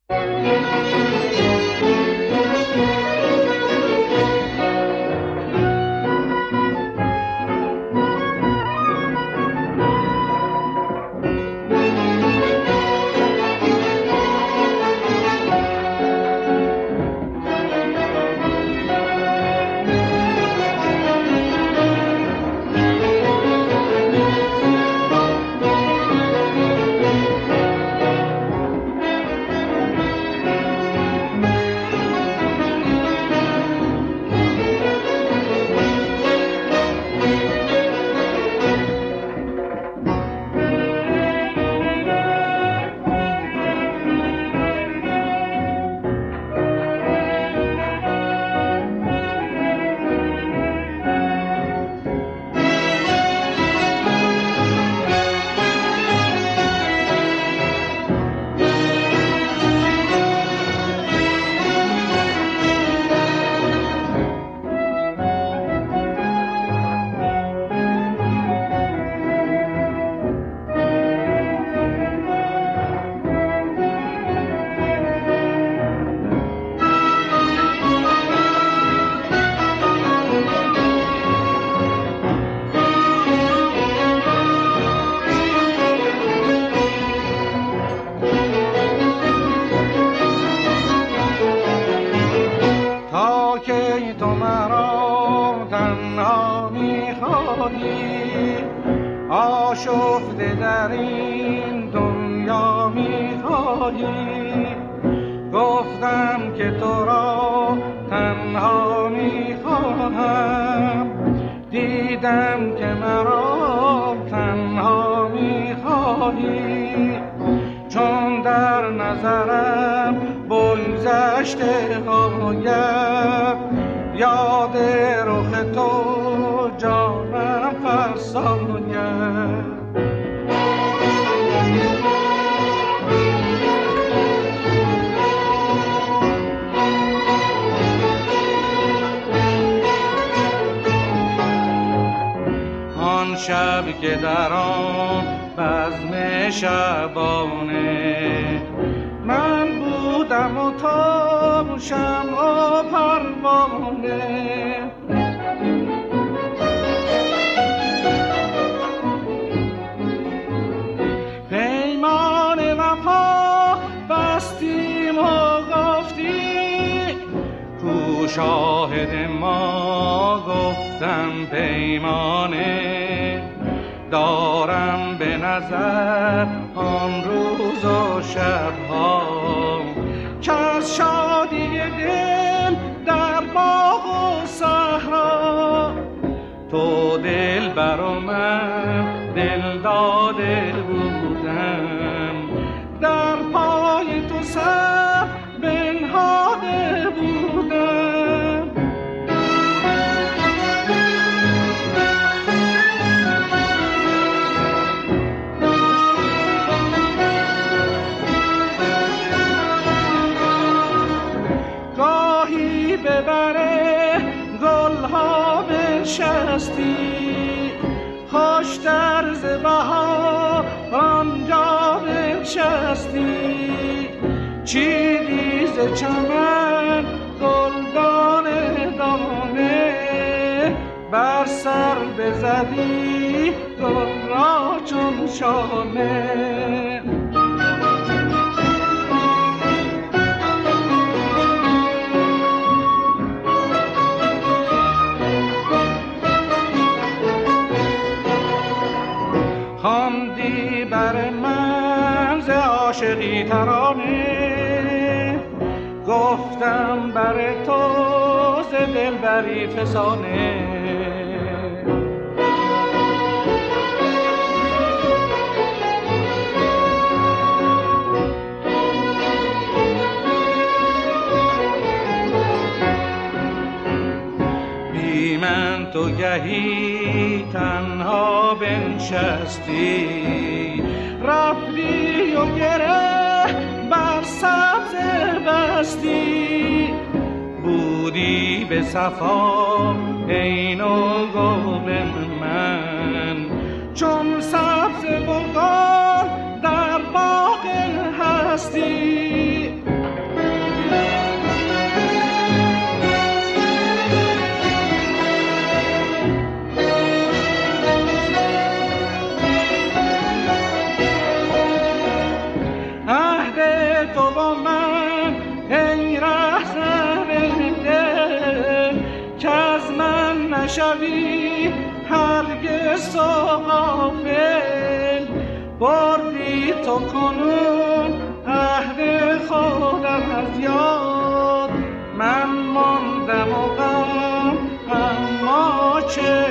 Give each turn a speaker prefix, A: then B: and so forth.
A: آشفته در این دنیا می‌خواهی، گفتم که تو را تنها می‌خواهم، دیدم که مرا تنها می‌خواهی، چون در نظرم بگذشته آید یاد رخ تو جانم فرساید. آن شب که در آن بزم شبانه من بودم و تو شمع و پروانه، پیمان وفا بستیم و گفتی، کو شاهد ما گفتم پیمانه، دارم به نظر آن روز و شبها که از شادی دل در باغ و صحرا تو دل بر من دل داده بودم، در پای تو سر بنهاده بودم. گاهی ببره گلها بنشستی، خوش طرز بهار آنجا بنشستی، چیدی ز چمن گلدان دانه، بر سر بزدی گل را چون شانه. خواندی بر من ز عاشقی ترانه، گفتم بر تو ز دلبری فسانه. بی من تو گهی تنها بنشستی، رفتی و گره بر سبز بستی، بودی به صفا عین و گل من، چون سبز بگل در باغ هستی. نشوی هرگز تو غافل، بردی تو کنون عهد خودم از یاد. من ماندم و غم اما چه